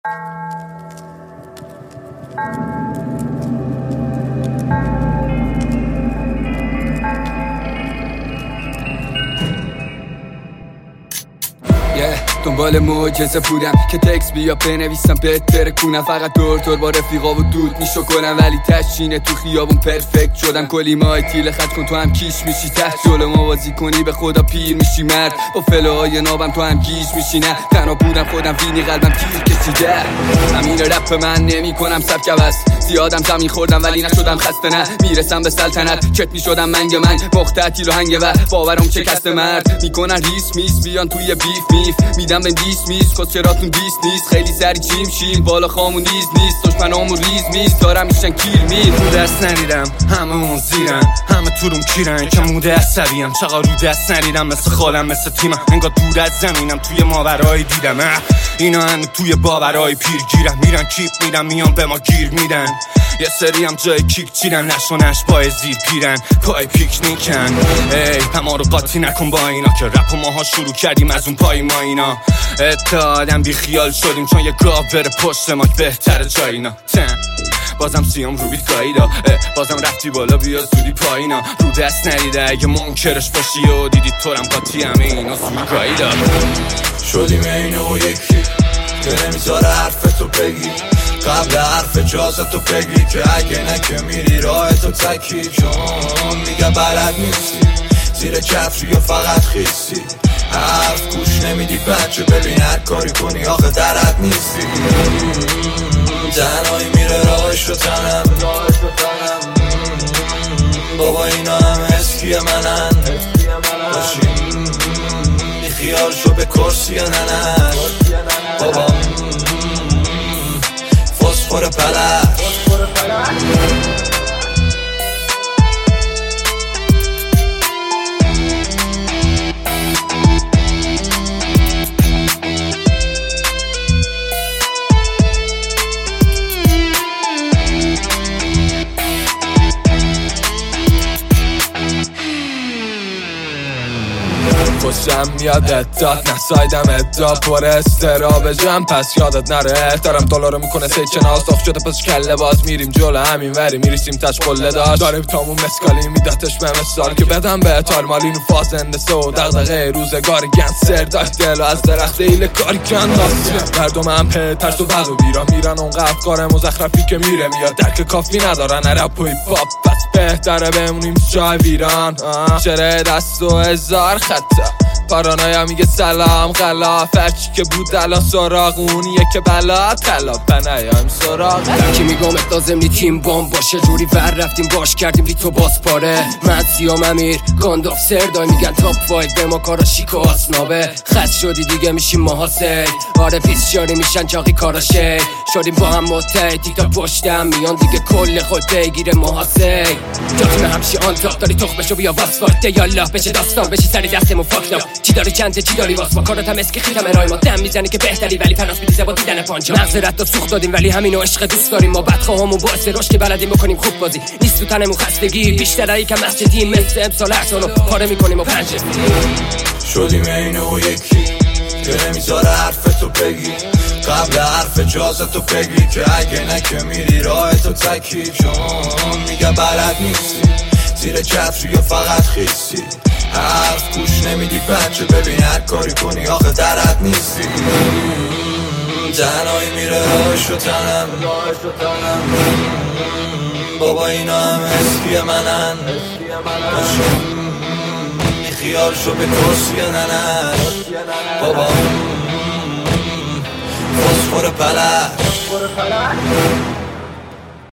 دنبال معجزه بودم که تکس بیا بنویسم بهتره کنم، فقط دور با رفیقا و دود میشو کنم، ولی تشینه تو خیابون پرفکت شدم. کلی ماه تیله خط کن تو هم کیش میشی، تحت جلو موازی کنی به خدا پیر میشی مرد، با فلوهای نابم تو هم گیش میشی. نه تنها بودم خودم وینی قلبم تیر کشیده. امیر رپ من نمی کنم سبک عوض، زیادم زمین خوردم ولی نشدم خسته، نه میرسم به سلطنت چت میشدم منگ من مختتیل و هنگ و باورم شکست مرد میکنن ریس میس بیان توی بیف میف میدم به دیس میز خودشراتون دیست نیست، خیلی سری چیم شیم بالا خامون نیست دشمنامون ریز میز دارم میشن کیر میز. رو دست نریدم همه اون زیرن، همه تو روم کیرن که موده عصبیم، چقدر رو دست نریدم مثل خالم مثل تیمم، انگار دور از زمینم توی ماورای دیدم. اینا هنو توی باورای پیر گیرم، میرن کیپ میدن میان به ما گیر میدن، یه سری هم جای کیک چیدن نشونش پای زیر پیرن پای پیکنیکن. ای همه رو قاطی نکن با اینا که رپ و ماها شروع کردیم از اون پای ما اینا، اتحادم بی خیال شدیم چون یه گاو بره پشت ما بهتره جایینا. بازم سیام رو بیت گاییدا، بازم رفتی بالا بیا زودی پایینا، رو دست نریده اگه منکرش باشی و دیدی تورم قاطی همه اینا سوی گاییدا. شدیم اینو و یکی که نمیذاره حرفتو بگی، قبل حرف جازتو بگی که اگه نه که میری راهتو تکی، چون میگه بلد نیستی زیر کفشی یا فقط خیستی، حرف گوش نمیدی بچه ببین هر کاری کنی آخه درد نیستی. تنهایی میره راهش رو تنم، بابا اینا هم اسکی منن، باشیم بیخیال شو به کرسی ننش، بابا فسفور پلش. خوشم یادت داد نسایدم اداد پر استراب جمع پس یادت نره، دارم دلارو میکنه سیچه ناز داخت شده پس کله باز میریم جلو همین وری میریسیم تش قله داشت داریم تامون مسکالی میداتش به مثال که بدم به تارمالینو فازنده سو دغدغه روزگار گنسر داشت دل از درخت ایل کاری کن داست مردم هم ترس و بد و بیرا میرن اونقدر کار مزخرفی که میره میاد درک کافی ندارن رپ و هیپ هاپ پس بهتره بمونیم جای ویران چره دست و هزار خطا پارانایا میگه سلام غلاف هرچی که بود الان سراغ اونیه که بلا طلا پنایم سراغ کی میگم لازم نی تیم بام باشه جوری ور رفتیم باش کردیم بی تو باز پاره من سیام امیر گانداف سردای میگن تاپ فایت به ما کارا شیک و آسنابه خط شدی دیگه میشیم محاصر آره پیس شاری میشن چاقی کاراشه شدیم با هم متحد تیک تاک پشتم میان دیگه کل خود بگیره محاصر جاتیم همچی آن تاق داری تخمشو بیا واسفارته یالا بشه داستان بشی سری دستمون فاکتا چی داری چنده چی داری واسه ما کارات هم اسکی خیتم ارائه ما دم میزنی که بهتری ولی پناس میدیزه با دیدن پانجا مغز رد سوخت دادیم ولی همینو عشق دوست داریم ما بدخواهامون باعث رشد که بلدیم بکنیم خوب بازی نیست تو تنمون خستگی بیشتر از یکم مسجدیم مثل امسال احسانو پاره میکنیم و پنجه شدیم اینو و یکی که نمیذاره حرفتو بگی قبل حرف جازتو بگی که اگه نه که میری راهتو تکی چون میگه بلد نیستی زیر کفشی یا فقط خیستی حرف گوش نمیدی بچه ببین هر کاری کنی آخه درد نیستی تنهایی میره راهش رو تنم بابا اینا هم اسکی منن خیال شو به کرسی ننش بابا فسفور پلش